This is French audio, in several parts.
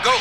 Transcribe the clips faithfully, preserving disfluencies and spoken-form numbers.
go!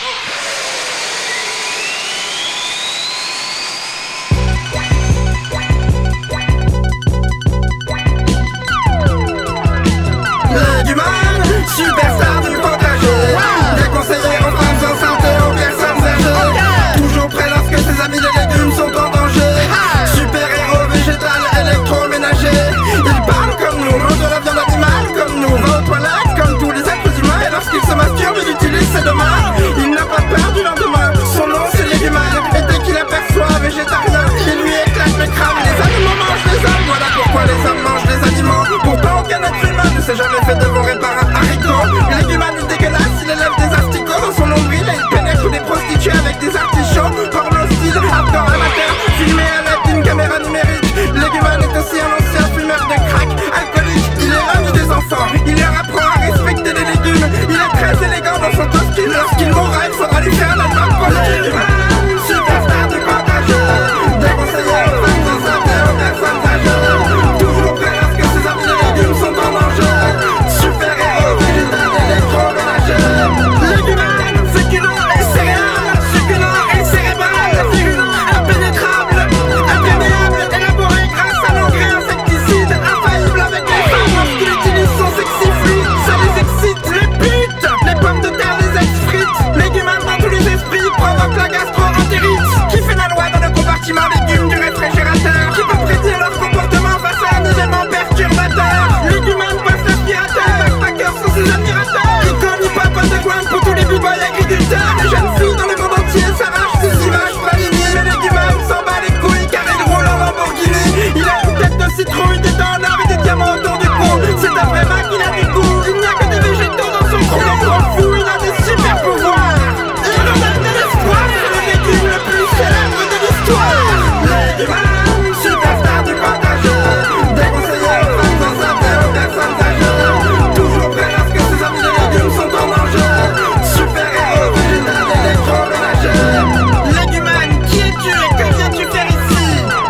Léguman, superstar du potager. Déconseillé aux femmes enceintes et aux personnes âgées. Toujours prêt lorsque ses amis les légumes sont en danger. Super-héros végétal électroménager. Il parle comme nous, mange de la viande animale comme nous, va aux toilettes comme tous les êtres humains. Et lorsqu'il se masturbe, il utilise ses deux mains. Il n'a pas peur du lendemain. Son nom c'est Léguman. Et dès qu'il aperçoit végétarien, il lui éclate le crâne. Les animaux mangent les hommes, voilà pourquoi les hommes mangent les animaux. Pourtant aucun être humain ne s'est jamais fait dévorer par un haricot. Léguman est dégueulasse, il élève des asticots dans son nombril. Et il pénètre des prostituées avec des artichauts. Porno style, hardcore amateur, filmé à l'aide d'une caméra numérique. Léguman est aussi un ancien fumeur de crack, alcoolique. Il est l'ami des enfants, il leur apprend à respecter les légumes. Il est très élégant dans son costume. Lorsqu'il mourra, il faudra lui faire l'album posthume. Superstar du potager, déconseillé aux femmes enceintes et aux personnes âgées. Toujours prêt lorsque ses amis les légumes sont en danger. Super-héros végétal électroménager. Léguman, féculent et céréales, succulent et cérébral, virulent, impénétrable, imperméable, élaboré grâce à l'engrais insecticide, infaillible avec les femmes lorsqu'il utilise son sexy fluide. Ça les excite, les putes, les pommes de terre les ex-frites. Léguman dans tous les esprits provoque la gastro-entérite. Qui fait la loi dans le compartiment légumes du réfrigérateur? Qui peut prédire leur comportement face à un élément perturbateur? Léguman passe l'aspirateur, backpackers sont ses admirateurs. Icône hip-hop underground pour tous les b-boys agriculteurs. Les jeunes filles dans le monde entier s'arrachent ses images Panini. Mais Léguman s'en bat les couilles car il roule en Lamborghini. Il a une tête de citrouille, des dents en or et des diamants autour du cou. C'est un vrai mec, il a du goût. Il n'y a que des végétaux dans son cou. Il s'en fout, il a des super pouvoirs. Il redonne de l'espoir, c'est le légume le plus célèbre de l'histoire. Léguman, superstar du potager. Déconseillé aux femmes enceintes et aux personnes âgées. Toujours prêt lorsque ses amis les légumes sont en danger. Super-héros végétal électroménager. Léguman, qui es-tu et que viens-tu faire ici?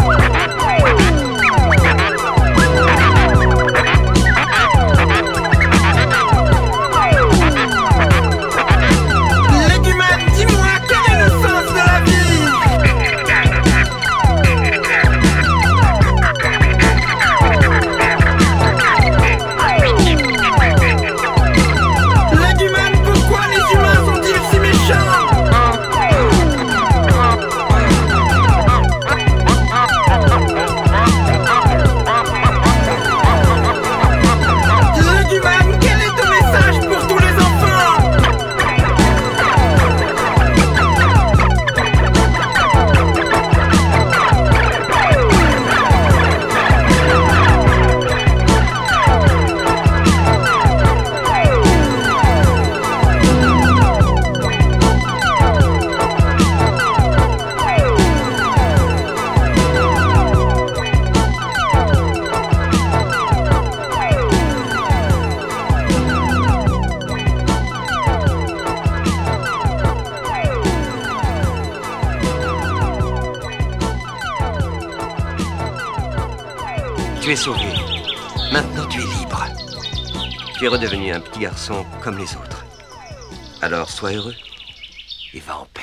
Léguman, dis-moi, quel est le sens de la vie? Léguman, pourquoi les humains sont-ils si méchants? Léguman, quel est ton message pour tous les enfants? Tu es sauvé. Maintenant tu es libre. Tu es redevenu un petit garçon comme les autres. Alors sois heureux et va en paix.